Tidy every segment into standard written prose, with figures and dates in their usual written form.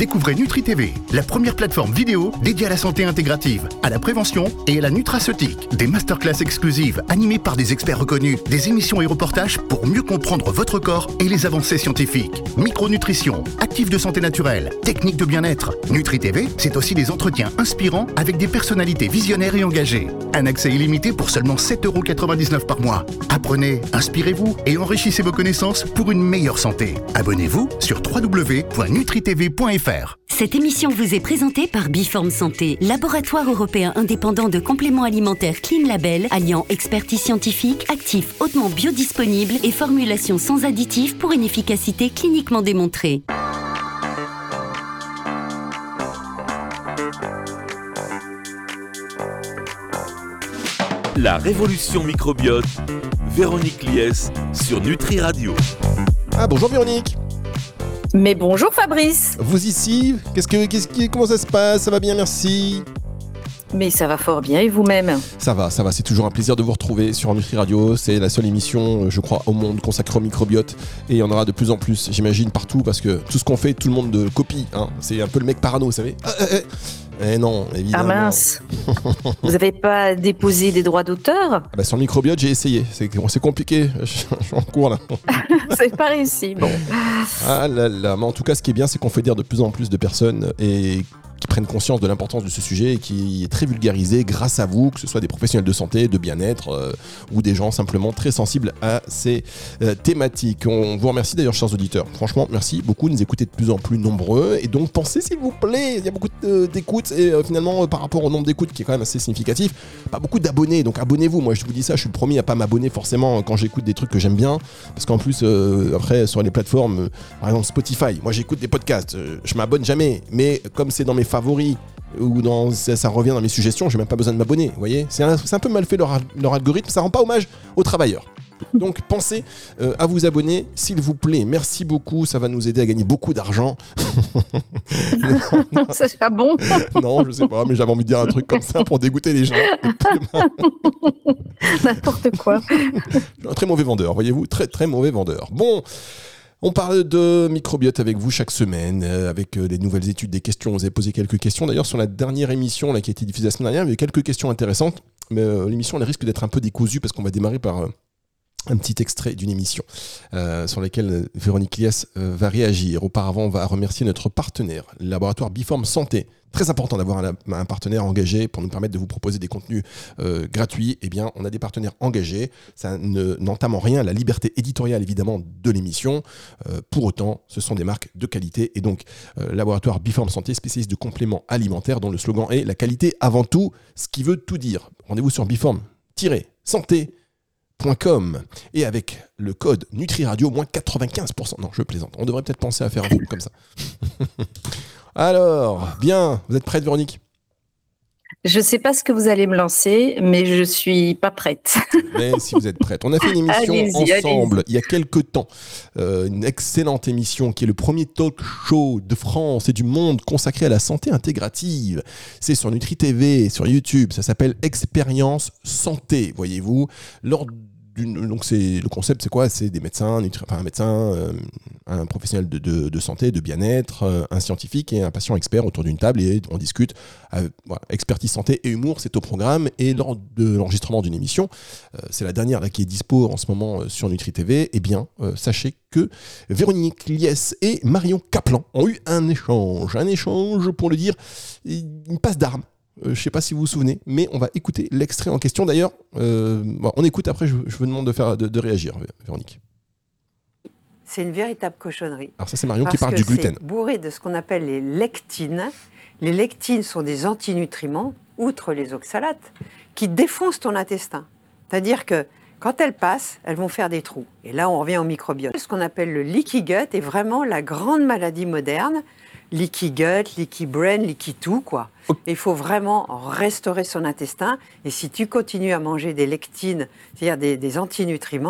découvrez NutriTV, la première plateforme vidéo dédiée à la santé intégrative, à la prévention et à la nutraceutique. Des masterclass exclusives animées par des experts reconnus, des émissions et reportages pour mieux comprendre votre corps et les avancées scientifiques. Micronutrition, actifs de santé naturelle, techniques de bien-être. NutriTV, c'est aussi des entretiens inspirants avec des personnalités visionnaires et engagées. Un accès illimité pour seulement 7,99 € par mois. Apprenez, inspirez-vous et enrichissez vos connaissances pour une meilleure santé. Abonnez-vous sur www.nutritv.fr. Cette émission vous est présentée par Biform Santé, laboratoire européen indépendant de compléments alimentaires Clean Label, alliant expertise scientifique, actifs hautement biodisponibles et formulation sans additifs pour une efficacité cliniquement démontrée. La révolution microbiote, Véronique Lies sur Nutri Radio. Ah bonjour Véronique. Mais bonjour Fabrice. Vous ici, comment ça se passe? Ça va bien, merci. Mais ça va fort bien et vous-même? Ça va, c'est toujours un plaisir de vous retrouver sur Nutri Radio. C'est la seule émission, je crois, au monde consacrée au microbiote. Et il y en aura de plus en plus, j'imagine, partout, parce que tout ce qu'on fait, tout le monde copie. Hein. C'est un peu le mec parano, vous savez. Eh non, évidemment. Ah mince. Vous n'avez pas déposé des droits d'auteur? Sur le microbiote, j'ai essayé. C'est compliqué. Je suis en cours là. C'est pas réussi. Bon. Ah là là. Mais en tout cas, ce qui est bien, c'est qu'on fédère de plus en plus de personnes et qui prennent conscience de l'importance de ce sujet et qui est très vulgarisé grâce à vous, que ce soit des professionnels de santé, de bien-être ou des gens simplement très sensibles à ces thématiques. On vous remercie d'ailleurs, chers auditeurs. Franchement, merci beaucoup de nous écouter de plus en plus nombreux et donc pensez s'il vous plaît, il y a beaucoup d'écoutes et finalement par rapport au nombre d'écoutes qui est quand même assez significatif, pas beaucoup d'abonnés, donc abonnez-vous. Moi je vous dis ça, je suis le premier à pas m'abonner forcément quand j'écoute des trucs que j'aime bien, parce qu'en plus après sur les plateformes, par exemple Spotify, moi j'écoute des podcasts, je m'abonne jamais, mais comme c'est dans mes favoris ou ça revient dans mes suggestions, j'ai même pas besoin de m'abonner, vous voyez, c'est un peu mal fait leur algorithme, ça rend pas hommage aux travailleurs. Donc pensez à vous abonner s'il vous plaît, merci beaucoup, ça va nous aider à gagner beaucoup d'argent. Ça sera bon. Non, je sais pas, mais j'avais envie de dire un truc comme ça pour dégoûter les gens. N'importe quoi. Je suis un très mauvais vendeur, voyez-vous, très très mauvais vendeur. Bon, on parle de microbiote avec vous chaque semaine, avec des nouvelles études, des questions. Vous avez posé quelques questions. D'ailleurs, sur la dernière émission là, qui a été diffusée la semaine dernière, il y a eu quelques questions intéressantes. Mais l'émission elle risque d'être un peu décousue parce qu'on va démarrer par un petit extrait d'une émission sur laquelle Véronique Lies va réagir. Auparavant, on va remercier notre partenaire, le laboratoire Biform Santé. Très important d'avoir un partenaire engagé pour nous permettre de vous proposer des contenus gratuits. Eh bien, on a des partenaires engagés. Ça n'entame en rien la liberté éditoriale, évidemment, de l'émission. Pour autant, ce sont des marques de qualité. Et donc, laboratoire Biform Santé, spécialiste de compléments alimentaires, dont le slogan est « La qualité avant tout », ce qui veut tout dire. Rendez-vous sur biform-santé.com et avec le code NutriRadio, moins 95%. Non, je plaisante. On devrait peut-être penser à faire un truc comme ça. Alors, bien, vous êtes prête, Véronique? Je sais pas ce que vous allez me lancer, mais je suis pas prête. Mais si vous êtes prête. On a fait une émission ensemble il y a quelques temps. Une excellente émission qui est le premier talk show de France et du monde consacré à la santé intégrative. C'est sur Nutri TV, sur YouTube. Ça s'appelle Expérience Santé, voyez-vous. Donc le concept c'est quoi? C'est des médecins, un médecin, un professionnel de santé, de bien-être, un scientifique et un patient expert autour d'une table et on discute. Voilà, expertise santé et humour, c'est au programme. Et lors de l'enregistrement d'une émission, c'est la dernière là qui est dispo en ce moment sur Nutri TV. Eh bien, sachez que Véronique Lies et Marion Kaplan ont eu un échange pour le dire, une passe d'armes. Je ne sais pas si vous vous souvenez, mais on va écouter l'extrait en question. D'ailleurs, on écoute après, je vous demande de réagir, Véronique. C'est une véritable cochonnerie. Alors ça, c'est Marion qui parle du gluten. C'est bourré de ce qu'on appelle les lectines. Les lectines sont des antinutriments, outre les oxalates, qui défoncent ton intestin. C'est-à-dire que quand elles passent, elles vont faire des trous. Et là, on revient au microbiote. Ce qu'on appelle le leaky gut est vraiment la grande maladie moderne. Leaky gut, leaky brain, leaky tout, quoi. Il faut vraiment restaurer son intestin. Et si tu continues à manger des lectines, c'est-à-dire des antinutriments,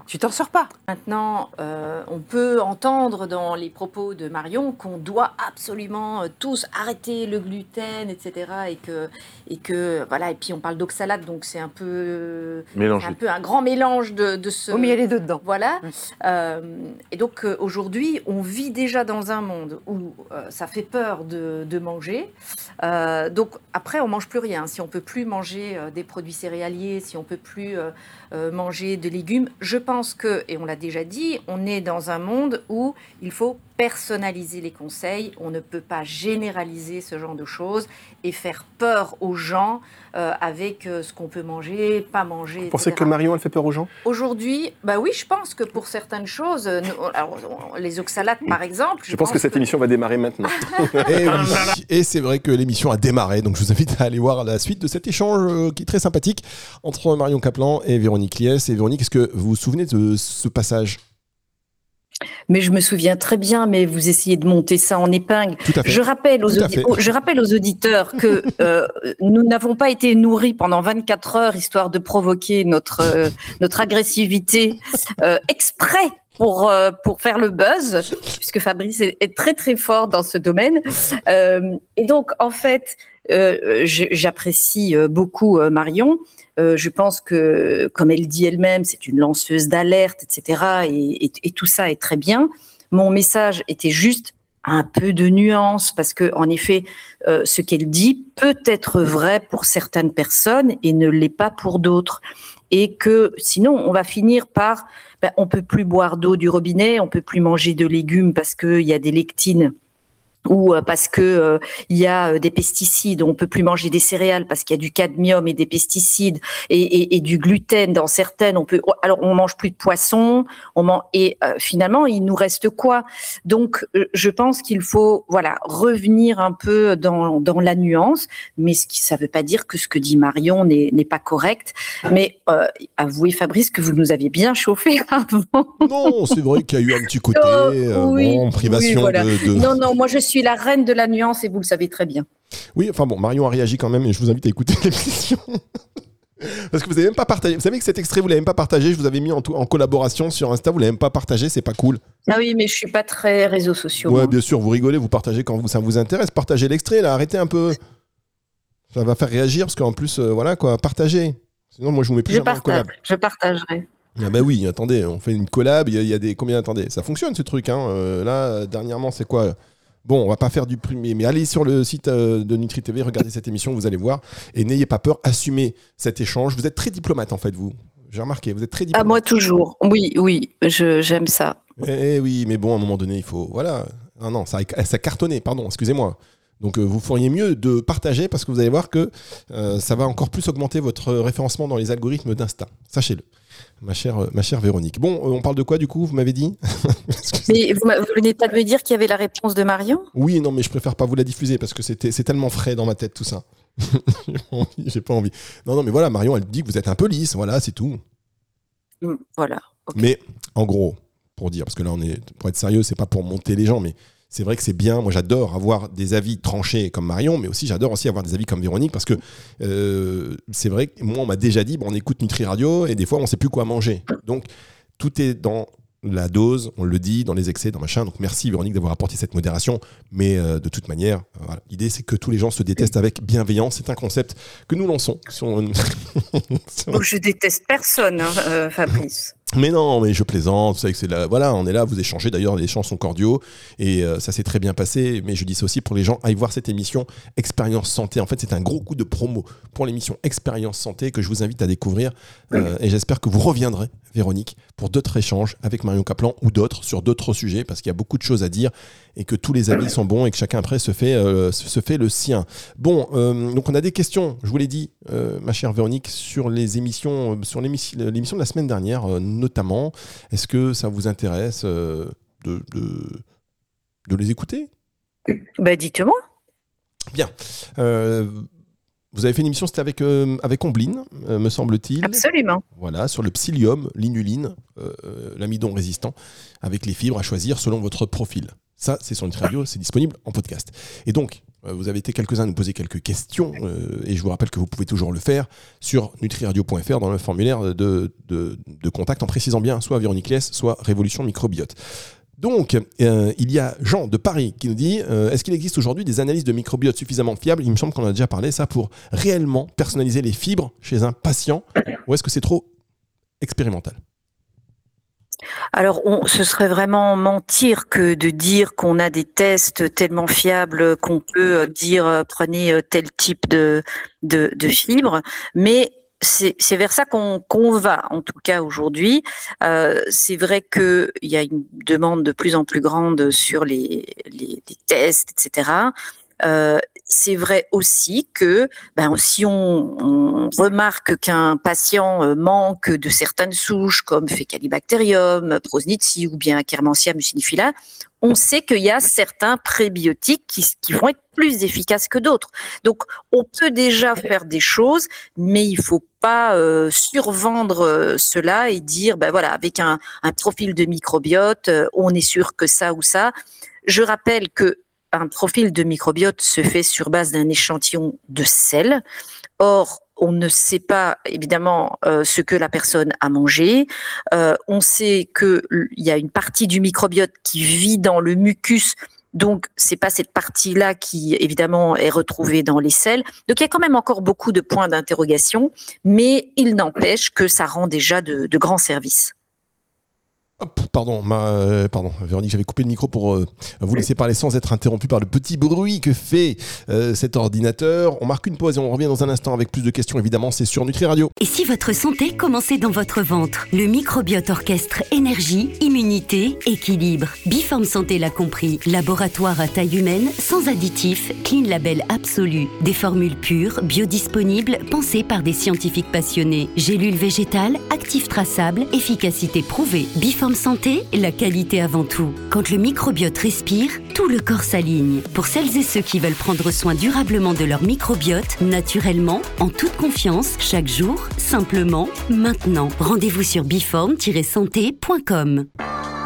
tu t'en sors pas. Maintenant, on peut entendre dans les propos de Marion qu'on doit absolument tous arrêter le gluten, etc. Et puis on parle d'oxalate, donc c'est un peu un grand mélange de ce. Oh, mais il y a les deux dedans. Voilà. Et donc aujourd'hui, on vit déjà dans un monde où ça fait peur de manger. Donc après, on mange plus rien. Si on peut plus manger des produits céréaliers, si on peut plus manger de légumes, je pense que, et on l'a déjà dit, on est dans un monde où il faut personnaliser les conseils. On ne peut pas généraliser ce genre de choses et faire peur aux gens avec ce qu'on peut manger, pas manger, etc. Vous pensez que Marion, elle fait peur aux gens ? Aujourd'hui, oui, je pense que pour certaines choses, les oxalates par exemple... Je pense que cette émission va démarrer maintenant. Et c'est vrai que l'émission a démarré, donc je vous invite à aller voir la suite de cet échange qui est très sympathique entre Marion Kaplan et Véronique Liès. Et Véronique, est-ce que vous vous souvenez de ce passage ? Mais je me souviens très bien, mais vous essayez de monter ça en épingle. Tout à fait. Je rappelle aux auditeurs que nous n'avons pas été nourris pendant 24 heures, histoire de provoquer notre agressivité exprès pour faire le buzz, puisque Fabrice est très très fort dans ce domaine. Et donc, en fait, j'apprécie beaucoup Marion. Je pense que, comme elle dit elle-même, c'est une lanceuse d'alerte, etc. Et tout ça est très bien. Mon message était juste un peu de nuance, parce que, en effet, ce qu'elle dit peut être vrai pour certaines personnes et ne l'est pas pour d'autres. Et que sinon, on va finir par, on peut plus boire d'eau du robinet, on peut plus manger de légumes parce qu'il y a des lectines, ou parce que il y a des pesticides, on peut plus manger des céréales parce qu'il y a du cadmium et des pesticides et du gluten dans certaines. On mange plus de poisson, finalement il nous reste quoi ? Donc je pense qu'il faut revenir un peu dans la nuance, mais ça veut pas dire que ce que dit Marion n'est pas correct. Mais avouez Fabrice que vous nous aviez bien chauffé avant. Non, c'est vrai qu'il y a eu un petit côté privation de. Non, moi je suis la reine de la nuance et vous le savez très bien. Oui, enfin bon, Marion a réagi quand même et je vous invite à écouter l'émission. Parce que vous n'avez même pas partagé. Vous savez que cet extrait, vous ne l'avez même pas partagé. Je vous avais mis en collaboration sur Insta. Vous ne l'avez même pas partagé. C'est pas cool. Ah oui, mais je ne suis pas très réseaux sociaux. Ouais, bien sûr. Vous rigolez, vous partagez quand ça vous intéresse. Partagez l'extrait, là. Arrêtez un peu. Ça va faire réagir parce qu'en plus, partagez. Sinon, moi, je vous mets plus jamais en collab. Je partagerai. Ah bah oui, attendez, on fait une collab. Il y a des combien ? Attendez, ça fonctionne ce truc. Là, dernièrement, c'est quoi ? Bon, on va pas faire du premier, mais allez sur le site de Nutri TV, regardez cette émission, vous allez voir. Et n'ayez pas peur, assumez cet échange. Vous êtes très diplomate, en fait, vous. J'ai remarqué, vous êtes très diplomate. Ah, moi, toujours. Oui, j'aime ça. Oui, mais bon, à un moment donné, il faut... Voilà. Non, ça cartonnait, pardon, excusez-moi. Donc, vous feriez mieux de partager parce que vous allez voir que ça va encore plus augmenter votre référencement dans les algorithmes d'Insta. Sachez-le. Ma chère Véronique. Bon, on parle de quoi du coup, vous m'avez dit ? Mais vous venez pas de me dire qu'il y avait la réponse de Marion ? Oui, non, mais je préfère pas vous la diffuser parce que c'est tellement frais dans ma tête tout ça. J'ai pas envie. Non, mais voilà, Marion, elle dit que vous êtes un peu lisse, voilà, c'est tout. Voilà. Okay. Mais en gros, pour dire, parce que là, pour être sérieux, c'est pas pour monter les gens, mais c'est vrai que c'est bien. Moi, j'adore avoir des avis tranchés comme Marion, mais aussi j'adore aussi avoir des avis comme Véronique parce que c'est vrai que moi, on m'a déjà dit, on écoute Nutri Radio et des fois, on sait plus quoi manger. Donc, tout est dans la dose, on le dit, dans les excès, dans machin. Donc, merci Véronique d'avoir apporté cette modération. Mais de toute manière, voilà. L'idée, c'est que tous les gens se détestent avec bienveillance. C'est un concept que nous lançons. Donc, je déteste personne, Fabrice. Mais non, mais je plaisante, vous savez que c'est là, voilà, on est là, vous échangez, d'ailleurs les échanges sont cordiaux et ça s'est très bien passé, mais je dis ça aussi pour les gens, allez voir cette émission Expérience Santé, en fait c'est un gros coup de promo pour l'émission Expérience Santé que je vous invite à découvrir et j'espère que vous reviendrez, Véronique, pour d'autres échanges avec Marion Kaplan ou d'autres, sur d'autres sujets, parce qu'il y a beaucoup de choses à dire et que tous les avis sont bons et que chacun après se fait le sien. Bon, donc on a des questions, je vous l'ai dit, ma chère Véronique, sur les émissions, sur l'émission de la semaine dernière, notamment. Est-ce que ça vous intéresse de les écouter ? Dites-moi. Bien. Vous avez fait une émission, c'était avec Ombline, me semble-t-il. Absolument. Voilà, sur le psyllium, l'inuline, l'amidon résistant, avec les fibres à choisir selon votre profil. Ça, c'est sur Nutri Radio, c'est disponible en podcast. Et donc, Vous avez été quelques-uns à nous poser quelques questions et je vous rappelle que vous pouvez toujours le faire sur nutriradio.fr dans le formulaire de contact en précisant bien soit Véronique Lies, soit Révolution Microbiote. Donc, il y a Jean de Paris qui nous dit est-ce qu'il existe aujourd'hui des analyses de microbiote suffisamment fiables ? Il me semble qu'on a déjà parlé ça pour réellement personnaliser les fibres chez un patient, ou est-ce que c'est trop expérimental ? Alors, ce serait vraiment mentir que de dire qu'on a des tests tellement fiables qu'on peut dire prenez tel type de fibres, mais c'est vers ça qu'on va, en tout cas aujourd'hui. C'est vrai qu'il y a une demande de plus en plus grande sur les tests, etc. C'est vrai aussi que si on remarque qu'un patient manque de certaines souches comme Faecalibacterium, Prosnitzi ou bien Akkermansia mucinifila, on sait qu'il y a certains prébiotiques qui vont être plus efficaces que d'autres. Donc, on peut déjà faire des choses, mais il ne faut pas survendre cela et dire, avec un profil de microbiote, on est sûr que ça ou ça. Je rappelle que un profil de microbiote se fait sur base d'un échantillon de sel. Or, on ne sait pas évidemment ce que la personne a mangé. On sait qu'il y a une partie du microbiote qui vit dans le mucus, donc c'est pas cette partie-là qui évidemment est retrouvée dans les selles. Donc il y a quand même encore beaucoup de points d'interrogation, mais il n'empêche que ça rend déjà de grands services. Pardon, Véronique, j'avais coupé le micro pour vous laisser parler sans être interrompu par le petit bruit que fait cet ordinateur. On marque une pause et on revient dans un instant avec plus de questions, évidemment, c'est sur Nutri Radio. Et si votre santé commençait dans votre ventre ? Le microbiote orchestre énergie, immunité, équilibre. Biforme Santé l'a compris. Laboratoire à taille humaine, sans additifs, clean label absolu. Des formules pures, biodisponibles, pensées par des scientifiques passionnés. Gélules végétales, actifs traçables, efficacité prouvée. Biforme Santé, la qualité avant tout. Quand le microbiote respire, tout le corps s'aligne. Pour celles et ceux qui veulent prendre soin durablement de leur microbiote, naturellement, en toute confiance, chaque jour, simplement, maintenant. Rendez-vous sur biforme-santé.com.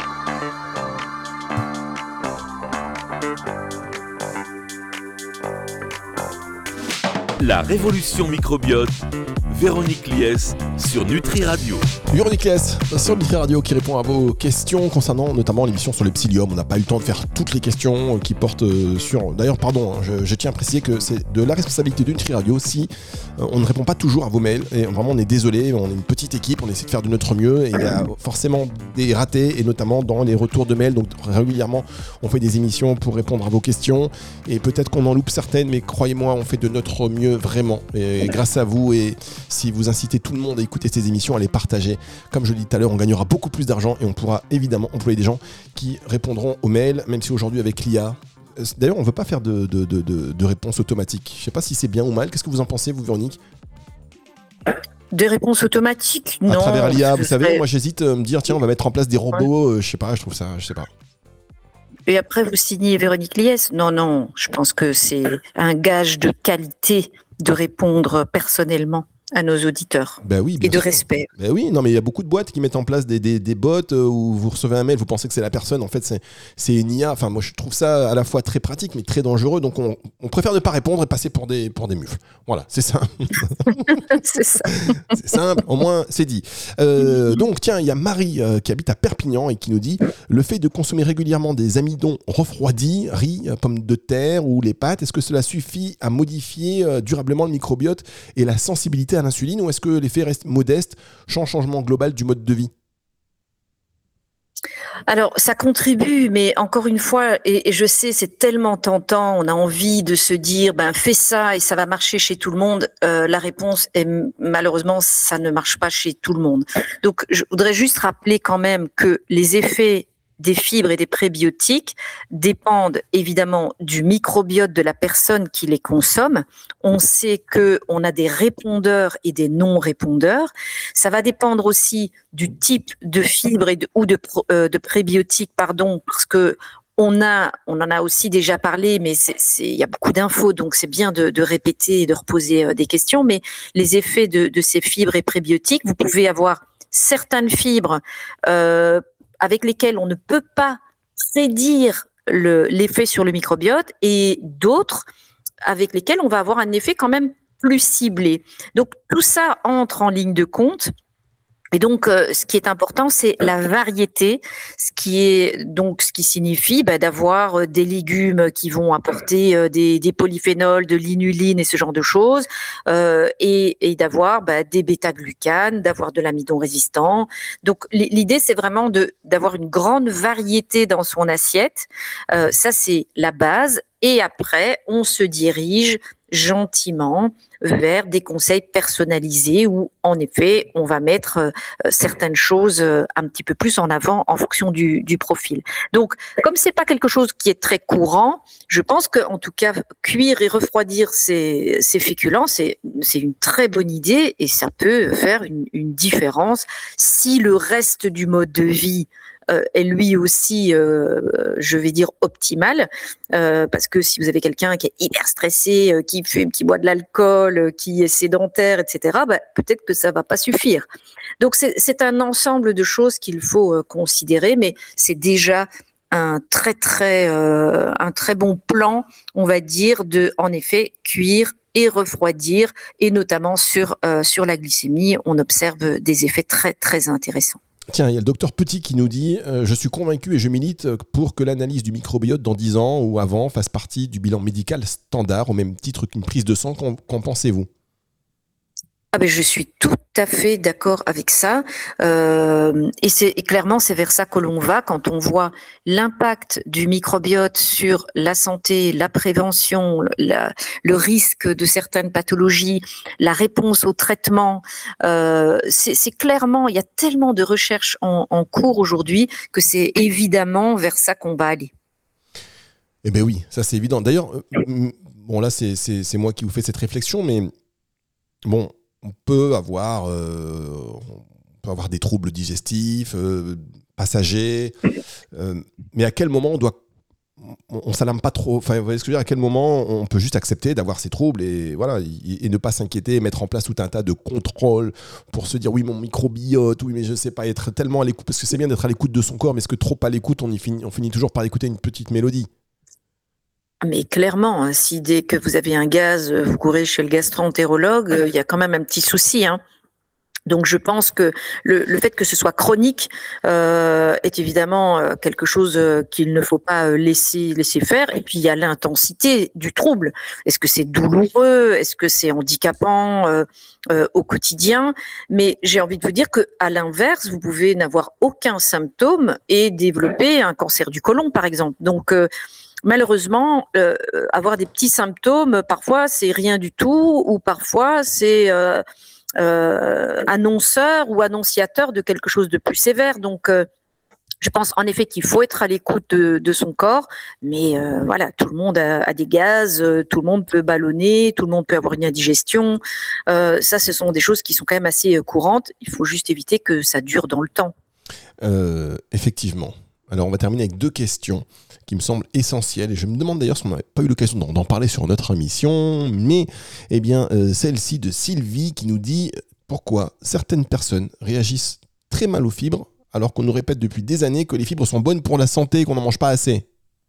La révolution microbiote, Véronique Lies sur Nutri Radio. Véronique Lies sur Nutri Radio qui répond à vos questions concernant notamment l'émission sur le psyllium. On n'a pas eu le temps de faire toutes les questions qui portent sur... D'ailleurs, pardon, je tiens à préciser que c'est de la responsabilité de Nutri Radio si on ne répond pas toujours à vos mails. Et vraiment, on est désolé, on est une petite équipe, on essaie de faire de notre mieux. Et il y a forcément des ratés, et notamment dans les retours de mails. Donc régulièrement, on fait des émissions pour répondre à vos questions. Et peut-être qu'on en loupe certaines, mais croyez-moi, on fait de notre mieux vraiment. Et grâce à vous, et si vous incitez tout le monde à écouter ces émissions, à les partager, comme je l'ai dit tout à l'heure, on gagnera beaucoup plus d'argent et on pourra évidemment employer des gens qui répondront aux mails, même si aujourd'hui avec l'IA, d'ailleurs on ne veut pas faire de réponse automatique. Je ne sais pas si c'est bien ou mal. Qu'est-ce que vous en pensez, vous, Véronique ? Des réponses automatiques ? Non. À travers l'IA, vous savez, moi j'hésite à me dire, tiens, on va mettre en place des robots, je sais pas. Et après, vous signez Véronique Lies ? Non, je pense que c'est un gage de qualité de répondre personnellement à nos auditeurs et de respect. Ben oui, non mais il y a beaucoup de boîtes qui mettent en place des bots où vous recevez un mail, vous pensez que c'est la personne, en fait c'est une IA. Enfin moi je trouve ça à la fois très pratique mais très dangereux, donc on préfère ne pas répondre et passer pour des mufles. Voilà, c'est ça. C'est ça. C'est simple, au moins c'est dit. Donc tiens, il y a Marie qui habite à Perpignan et qui nous dit le fait de consommer régulièrement des amidons refroidis, riz, pommes de terre ou les pâtes, est-ce que cela suffit à modifier durablement le microbiote et la sensibilité à l'insuline, ou est-ce que l'effet reste modeste sans changement global du mode de vie ? Alors, ça contribue, mais encore une fois, et je sais, c'est tellement tentant, on a envie de se dire, fais ça et ça va marcher chez tout le monde. La réponse est, malheureusement, ça ne marche pas chez tout le monde. Donc, je voudrais juste rappeler quand même que les effets des fibres et des prébiotiques dépendent évidemment du microbiote de la personne qui les consomme. On sait qu'on a des répondeurs et des non-répondeurs. Ça va dépendre aussi du type de fibres ou de prébiotiques, parce que on en a aussi déjà parlé, mais il y a beaucoup d'infos, donc c'est bien de répéter et de reposer des questions. Mais les effets de ces fibres et prébiotiques, vous pouvez avoir certaines fibres avec lesquels on ne peut pas prédire l'effet sur le microbiote, et d'autres avec lesquels on va avoir un effet quand même plus ciblé. Donc tout ça entre en ligne de compte. Et donc, ce qui est important, c'est la variété, ce qui signifie d'avoir des légumes qui vont apporter des polyphénols, de l'inuline et ce genre de choses, et d'avoir des bêta-glucanes, d'avoir de l'amidon résistant. Donc, l'idée, c'est vraiment d'avoir une grande variété dans son assiette. Ça, c'est la base. Et après, on se dirige gentiment vers des conseils personnalisés où, en effet, on va mettre certaines choses un petit peu plus en avant en fonction du profil. Donc, comme c'est pas quelque chose qui est très courant, je pense qu'en tout cas, cuire et refroidir ces féculents, c'est une très bonne idée et ça peut faire une différence si le reste du mode de vie est lui aussi, je vais dire, optimal, parce que si vous avez quelqu'un qui est hyper stressé, qui fume, qui boit de l'alcool, qui est sédentaire, etc., peut-être que ça va pas suffire. Donc c'est un ensemble de choses qu'il faut considérer, mais c'est déjà un très bon plan, on va dire, de en effet cuire et refroidir, et notamment sur la glycémie, on observe des effets très très intéressants. Tiens, il y a le docteur Petit qui nous dit « Je suis convaincu et je milite pour que l'analyse du microbiote dans 10 ans ou avant fasse partie du bilan médical standard au même titre qu'une prise de sang. Qu'en pensez-vous » Je suis tout à fait d'accord avec ça. Et clairement, c'est vers ça que l'on va quand on voit l'impact du microbiote sur la santé, la prévention, le risque de certaines pathologies, la réponse au traitement. C'est clairement, il y a tellement de recherches en cours aujourd'hui que c'est évidemment vers ça qu'on va aller. Eh bien oui, ça c'est évident. D'ailleurs, bon là c'est moi qui vous fais cette réflexion, mais bon, on peut avoir des troubles digestifs, passagers, mais à quel moment on s'alarme pas trop, enfin, vous voyez ce que je veux dire, à quel moment on peut juste accepter d'avoir ces troubles et voilà, et ne pas s'inquiéter et mettre en place tout un tas de contrôles pour se dire oui, mon microbiote, oui, mais je sais pas, être tellement à l'écoute, parce que c'est bien d'être à l'écoute de son corps, mais est-ce que trop à l'écoute, on finit toujours par écouter une petite mélodie? Mais clairement, si dès que vous avez un gaz, vous courez chez le gastro-entérologue, il y a quand même un petit souci, hein. Donc je pense que le fait que ce soit chronique est évidemment quelque chose qu'il ne faut pas laisser faire. Et puis il y a l'intensité du trouble. Est-ce que c'est douloureux? Est-ce que c'est handicapant au quotidien? Mais j'ai envie de vous dire que à l'inverse, vous pouvez n'avoir aucun symptôme et développer un cancer du côlon, par exemple. Donc malheureusement, avoir des petits symptômes, parfois c'est rien du tout, ou parfois c'est annonceur ou annonciateur de quelque chose de plus sévère. Donc, je pense en effet qu'il faut être à l'écoute de son corps, mais voilà, tout le monde a des gaz, tout le monde peut ballonner, tout le monde peut avoir une indigestion. Ça, ce sont des choses qui sont quand même assez courantes. Il faut juste éviter que ça dure dans le temps. Effectivement. Alors, on va terminer avec 2 questions qui me semblent essentielles. Et je me demande d'ailleurs si on n'avait pas eu l'occasion d'en parler sur notre émission. Mais celle-ci de Sylvie qui nous dit pourquoi certaines personnes réagissent très mal aux fibres alors qu'on nous répète depuis des années que les fibres sont bonnes pour la santé et qu'on n'en mange pas assez.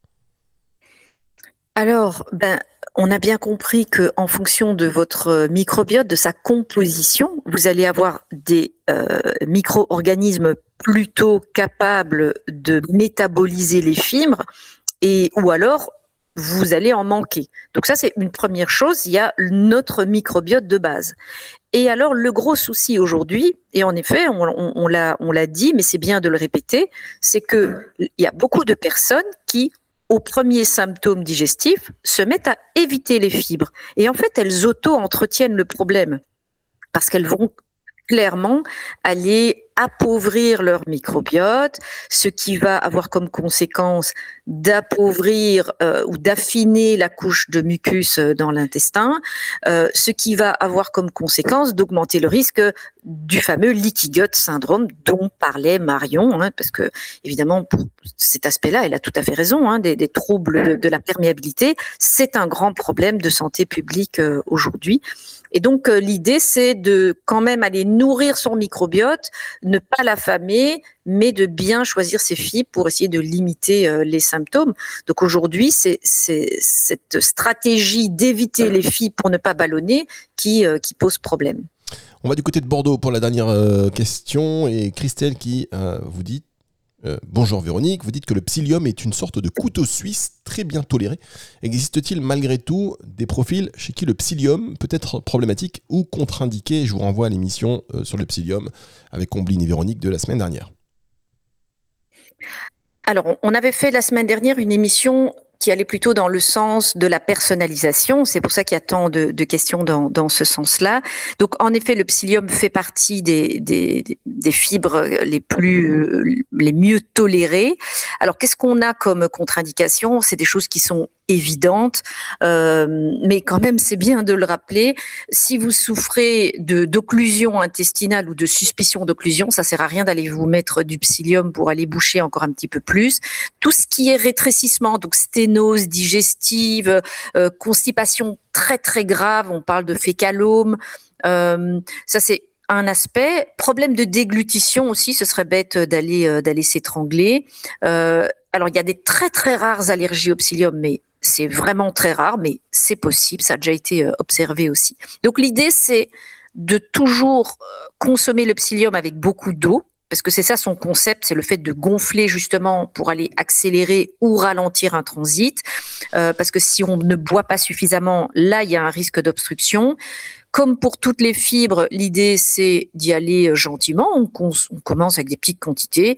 Alors, on a bien compris qu'en fonction de votre microbiote, de sa composition, vous allez avoir des micro-organismes plutôt capables de métaboliser les fibres ou alors vous allez en manquer. Donc ça, c'est une première chose, il y a notre microbiote de base. Et alors, le gros souci aujourd'hui, et en effet, on l'a dit, mais c'est bien de le répéter, c'est qu'il y a beaucoup de personnes qui, aux premiers symptômes digestifs, se mettent à éviter les fibres. Et en fait, elles auto-entretiennent le problème parce qu'elles vont clairement aller appauvrir leur microbiote, ce qui va avoir comme conséquence d'appauvrir ou d'affiner la couche de mucus dans l'intestin, ce qui va avoir comme conséquence d'augmenter le risque du fameux leaky gut syndrome dont parlait Marion, parce que évidemment pour cet aspect-là, elle a tout à fait raison, des troubles de la perméabilité, c'est un grand problème de santé publique aujourd'hui. Et donc l'idée, c'est de quand même aller nourrir son microbiote, ne pas l'affamer, mais de bien choisir ses fibres pour essayer de limiter les symptômes. Donc aujourd'hui, c'est cette stratégie d'éviter les fibres pour ne pas ballonner qui pose problème. On va du côté de Bordeaux pour la dernière question. Et Christelle qui vous dit bonjour Véronique, vous dites que le psyllium est une sorte de couteau suisse très bien toléré. Existe-t-il malgré tout des profils chez qui le psyllium peut être problématique ou contre-indiqué ? Je vous renvoie à l'émission sur le psyllium avec Combline et Véronique de la semaine dernière. Alors, on avait fait la semaine dernière une émission qui allait plutôt dans le sens de la personnalisation. C'est pour ça qu'il y a tant de questions dans ce sens-là. Donc, en effet, le psyllium fait partie des fibres les mieux tolérées. Alors, qu'est-ce qu'on a comme contre-indication ? C'est des choses qui sont évidentes, mais quand même, c'est bien de le rappeler. Si vous souffrez d'occlusion intestinale ou de suspicion d'occlusion, ça sert à rien d'aller vous mettre du psyllium pour aller boucher encore un petit peu plus. Tout ce qui est rétrécissement, donc sténose digestive, constipation très très grave, on parle de fécalome, ça c'est un aspect. Problème de déglutition aussi, ce serait bête d'aller s'étrangler. Alors il y a des très très rares allergies au psyllium, mais c'est vraiment très rare, mais c'est possible, ça a déjà été observé aussi. Donc l'idée c'est de toujours consommer le psyllium avec beaucoup d'eau, parce que c'est ça son concept, c'est le fait de gonfler justement pour aller accélérer ou ralentir un transit, parce que si on ne boit pas suffisamment, là il y a un risque d'obstruction. Comme pour toutes les fibres, l'idée c'est d'y aller gentiment, on commence avec des petites quantités,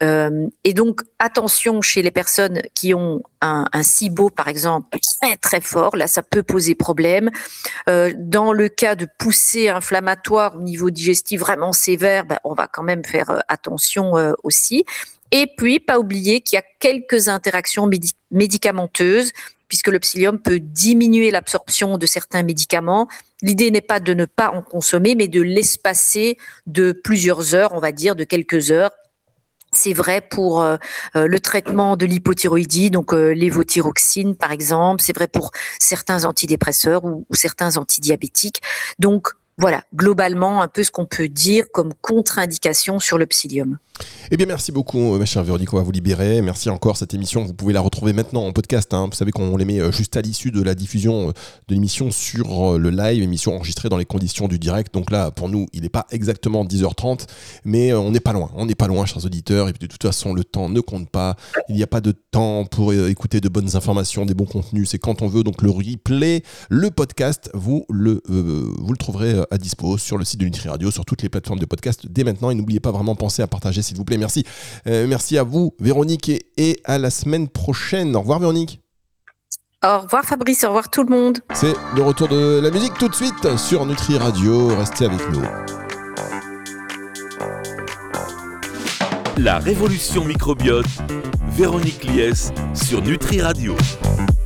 et donc attention chez les personnes qui ont un SIBO par exemple très très fort, là ça peut poser problème. Dans le cas de poussée inflammatoire au niveau digestif vraiment sévère, on va quand même faire attention aussi. Et puis pas oublier qu'il y a quelques interactions médicamenteuses, puisque le psyllium peut diminuer l'absorption de certains médicaments. L'idée n'est pas de ne pas en consommer, mais de l'espacer de plusieurs heures, on va dire de quelques heures. C'est vrai pour le traitement de l'hypothyroïdie, donc lévothyroxine par exemple. C'est vrai pour certains antidépresseurs ou certains antidiabétiques. Donc voilà, globalement, un peu ce qu'on peut dire comme contre-indication sur le psyllium. Eh bien, merci beaucoup, ma chère Véronique. On va vous libérer. Merci encore. Cette émission, vous pouvez la retrouver maintenant en podcast. Vous savez qu'on les met juste à l'issue de la diffusion de l'émission sur le live, émission enregistrée dans les conditions du direct. Donc là, pour nous, il n'est pas exactement 10h30, mais on n'est pas loin. On n'est pas loin, chers auditeurs. Et puis, de toute façon, le temps ne compte pas. Il n'y a pas de temps pour écouter de bonnes informations, des bons contenus. C'est quand on veut. Donc, le replay, le podcast, vous le trouverez à dispo sur le site de Nutri Radio, sur toutes les plateformes de podcast dès maintenant. Et n'oubliez pas vraiment, pensez à partager, s'il vous plaît. Merci. Merci à vous, Véronique, et à la semaine prochaine. Au revoir, Véronique. Au revoir, Fabrice. Au revoir, tout le monde. C'est le retour de la musique tout de suite sur Nutri Radio. Restez avec nous. La révolution microbiote, Véronique Lies sur Nutri Radio.